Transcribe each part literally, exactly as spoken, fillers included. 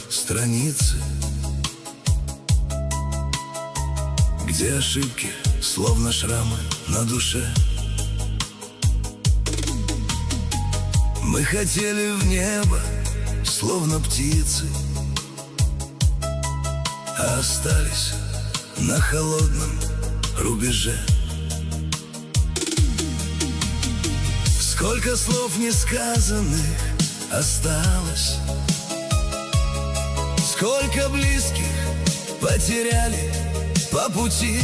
страницы, где ошибки, словно шрамы на душе. Мы хотели в небо, словно птицы, а остались на холодном рубеже. Сколько слов несказанных осталось, сколько близких потеряли по пути.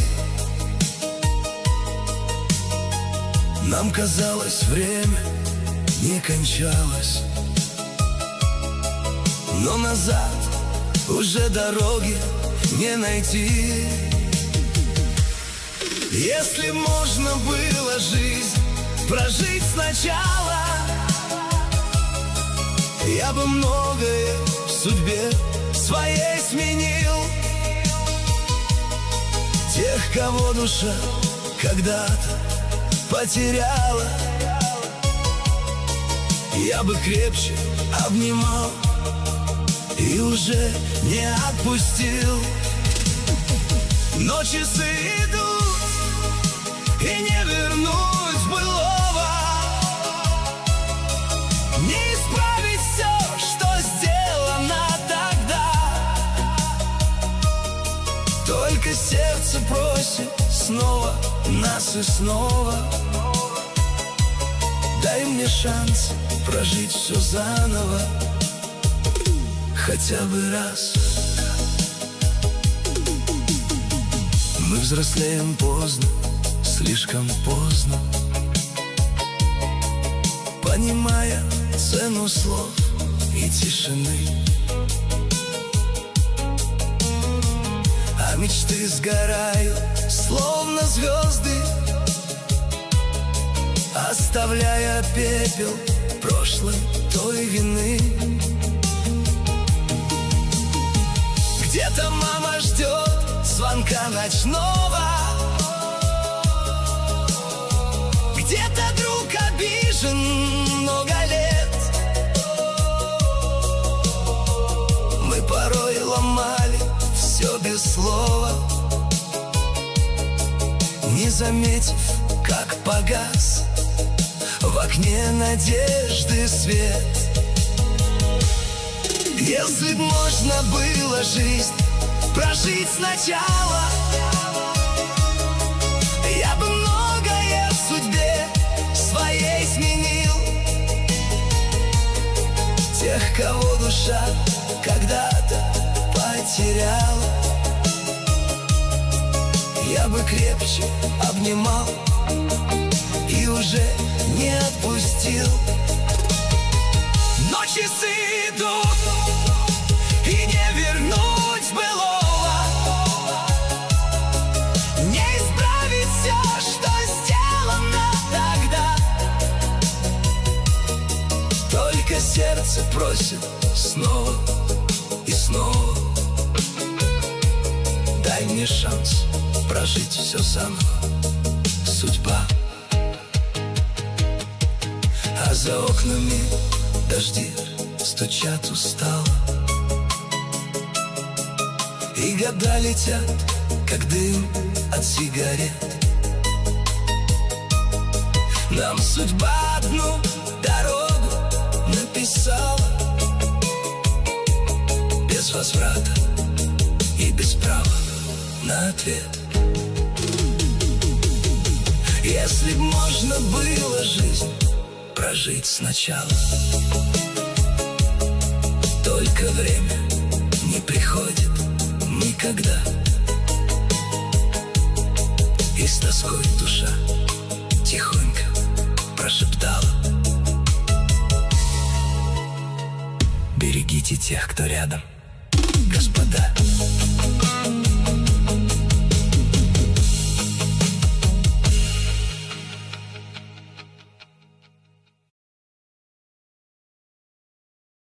Нам казалось, время не кончалось, но назад уже дороги не найти. Если можно было жизнь прожить сначала, я бы многое в судьбе своей сменил. Тех, кого душа когда-то потеряла, я бы крепче обнимал и уже не отпустил. Но часы идут, и не вернуть былого, не исправить все, что сделано тогда. Только сердце просит снова нас и снова. Дай мне шанс прожить все заново, хотя бы раз. Мы взрослеем поздно, слишком поздно, понимая цену слов и тишины. А мечты сгорают, словно звезды, оставляя пепел прошлой той вины. Где-то мама ждет звонка ночного, где-то друг обижен много лет. Мы порой ломали все без слова, не заметив, как погас в окне надежды свет. Если б можно было жизнь прожить сначала, я бы многое в судьбе своей сменил. Тех, кого душа когда-то потеряла, я бы крепче обнимал и уже не отпустил. Но часы идут, и не вернуть былого, не исправить все, что сделано тогда. Только сердце просит снова и снова. Дай мне шанс прожить все заново, судьба. А за окнами дожди стучат устало, и года летят, как дым от сигарет. Нам судьба одну дорогу написала, без возврата и без права на ответ. Если б можно было жизнь прожить сначала, только время не приходит никогда, и с тоской душа тихонько прошептала: берегите тех, кто рядом, господа.